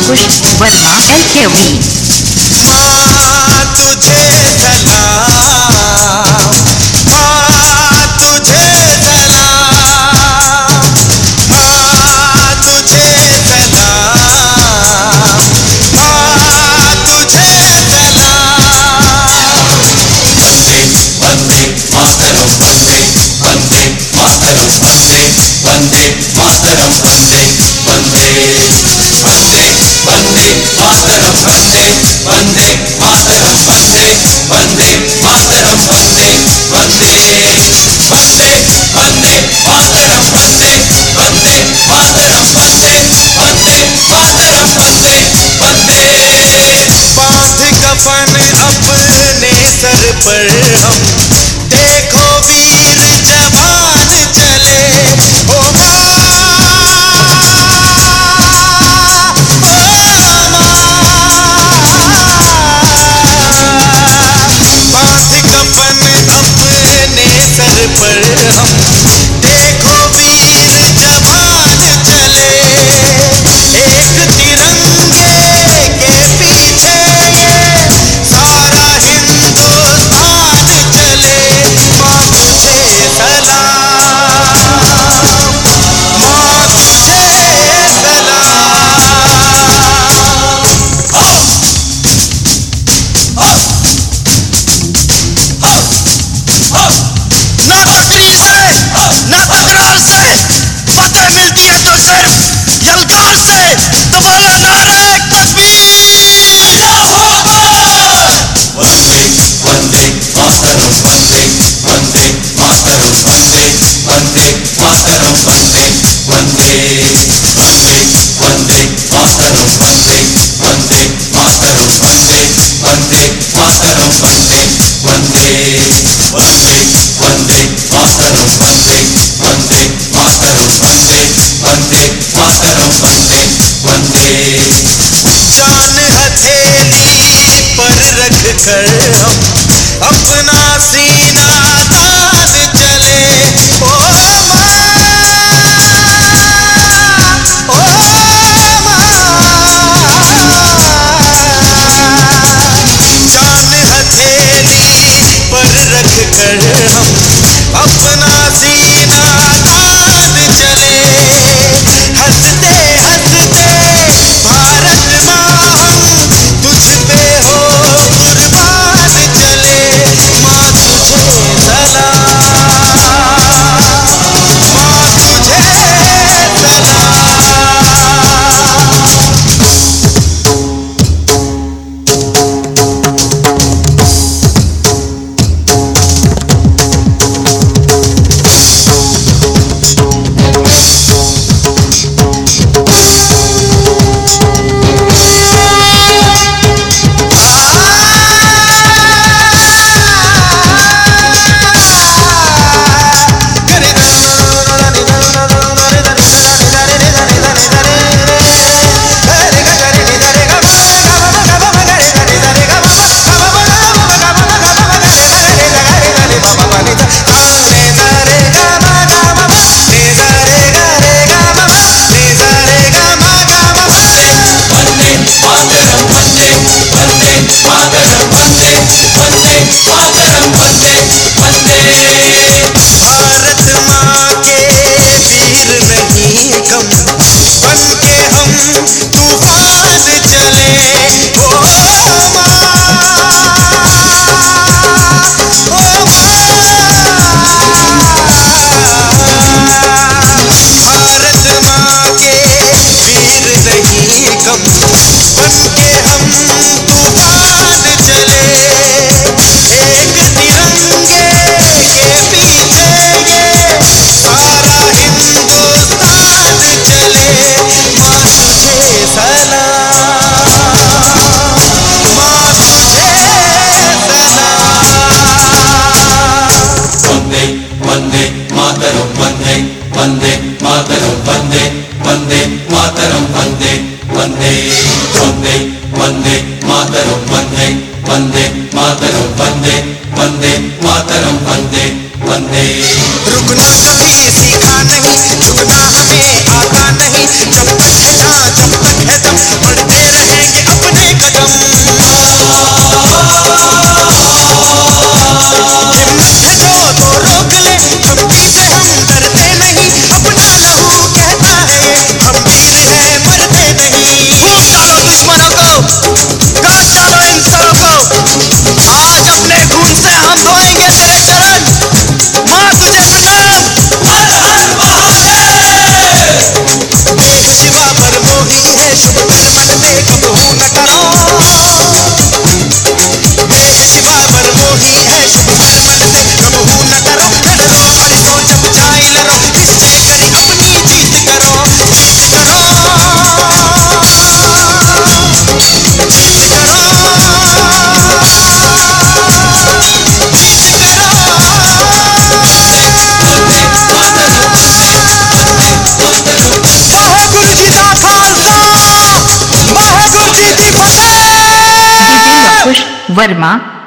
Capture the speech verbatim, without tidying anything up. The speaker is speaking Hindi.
अंकुश वर्मा एल के वी। माँ तुझे सलाम, माँ तुझे सलाम, माँ तुझे सलाम, माँ तुझे सलाम। वंदे वंदे मातरम, वंदे वंदे मातरम, वंदे वंदे मातरम, वंदे वंदे वंदे वंदे मातरम, वंदे वंदे मातरम, वंदे वंदे मातरम, वंदे वंदे वंदे वंदे मातरम, वंदे वंदे मातरम, वंदे वंदे मातरम, वंदे वंदे। बांध कफन अपने सर पर हम, देखो वीर जवान चले। ओ माँ, ओ माँ, बांध कफन अपने सर पर हम, देखो वीर जवान चले। एक तिरंगे के पीछे ये सारा हिंदुस्तान चले। माँ तुझे सलाम, माँ तुझे सलाम। ना तकरीर से ना तकरार से फतेह मिलती है तो सिर्फ यलगार से। तो बोलो नारे तकबीर, अल्लाहू अकबर। वंदे वंदे मातरम, वंदे वंदे मातरम, वंदे वंदे मातरम, वंदे वंदे वंदे वंदे मातरम, वंदे वंदे मातरम, वंदे वंदे मातरम, वंदे वंदे वंदे वंदे मातरम, वंदे वंदे मातरम, वंदे वंदे मातरम, वंदे वंदे। जान हथेली पर रख कर हम अपना सीना तान चले। ओ माँ, ओ माँ, जान हथेली पर रख कर हम अपना सीना तान चले। हंसते हंसते भारत माँ हम तुझ पे हो कुर्बान चले। माँ तुझे सलाम, माँ तुझे सलाम। भारत माँ के वीर नहीं कम, बन के हम तूफान चले। ओ माँ, ओ माँ, भारत माँ के वीर नहीं कम, बन के हम तूफान चले। एक तिरंगे के पीछे ये सारा हिंदुस्तान चले। माँ तुझे सलाम, माँ तुझे सलाम। वंदे वंदे मातरम, वंदे वंदे मातरम, वंदे वंदे मातरम, वंदे वंदे वंदे वंदे मातरम, वंदे वंदे मातरम, वंदे वंदे मातरम, वंदे वंदे। रुकना कभी सीखा नहीं, झुकना हमें आता नहीं। जब तक है जान, जब तक है दम, बढ़ते वर्मा।